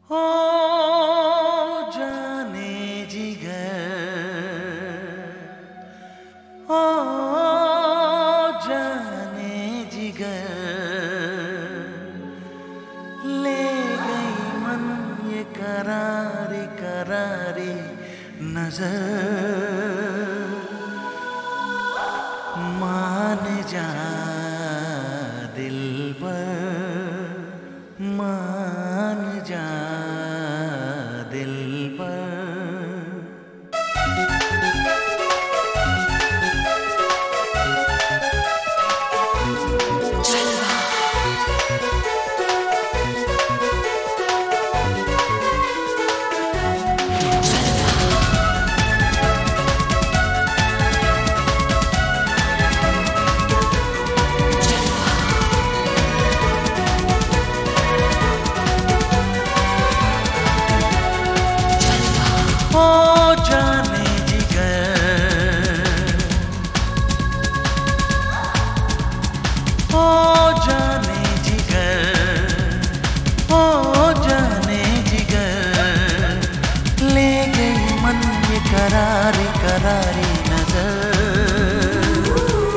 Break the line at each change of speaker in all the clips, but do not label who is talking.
हो जाने जिगर, हो जाने जिगर, ले गई मन ये करारी करारी नजर। मान जा दिलबर, मान जा दिलबर। हो जाने जिगर, हो जाने जिगर, हो जाने जिगर, ले गई मन ये करारी करारी नजर।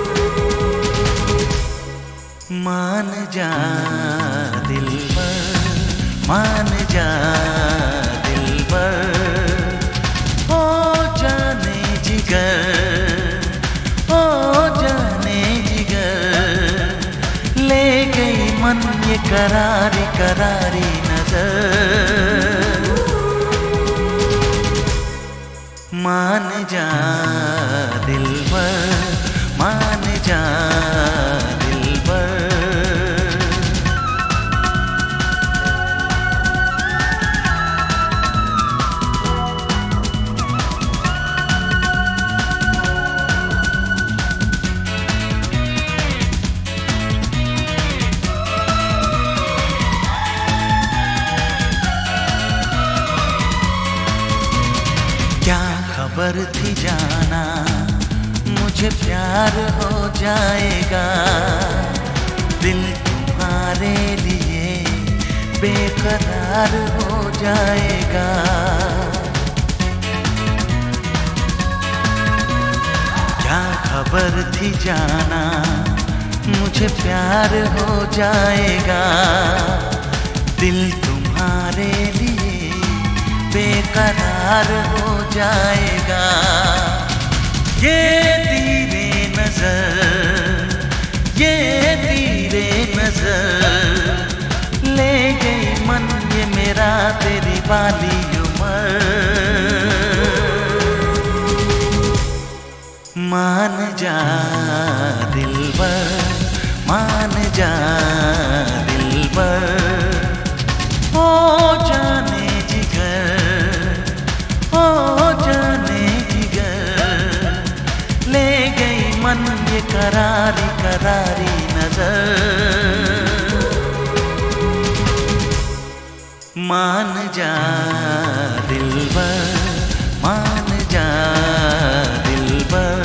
मान जा दिलबर, मान जा दिलबर। हो जाने जिगर, हो जाने जिगर, ले गई मन ये करारी करारी नजर। मान जा दिलबर, मान जा दिलबर। क्या खबर थी जाना मुझे प्यार हो जाएगा, दिल तुम्हारे लिए बेकरार हो जाएगा। क्या खबर थी जाना मुझे प्यार हो जाएगा, दिल तुम्हारे लिए बेकरार हो जाएगा। ये तेरे नजर, ये तेरे नजर, ले गई मन ये मेरा तेरी वाली उम्र। मान जा दिलबर, मान जा दिलबर। हो जाने जिगर, हो जाने जिगर, ले गई मन ये करारी करारी नजर। मान जा दिलबर, मान जा दिलबर।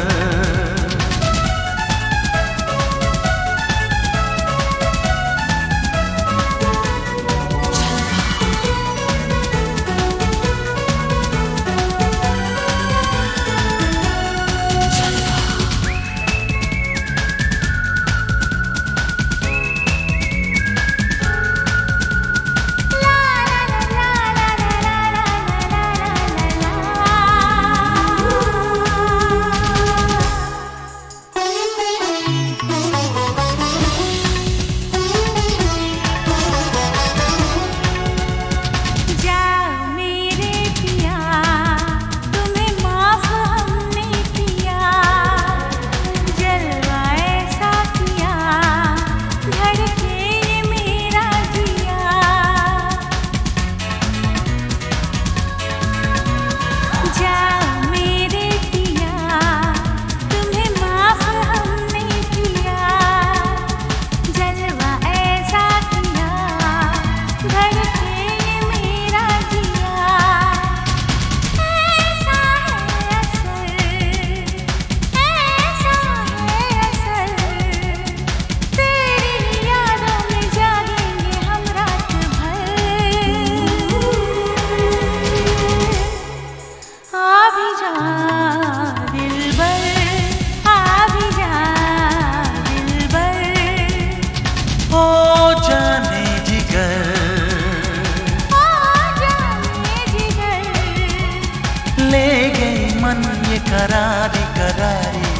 मन ये करारी करारी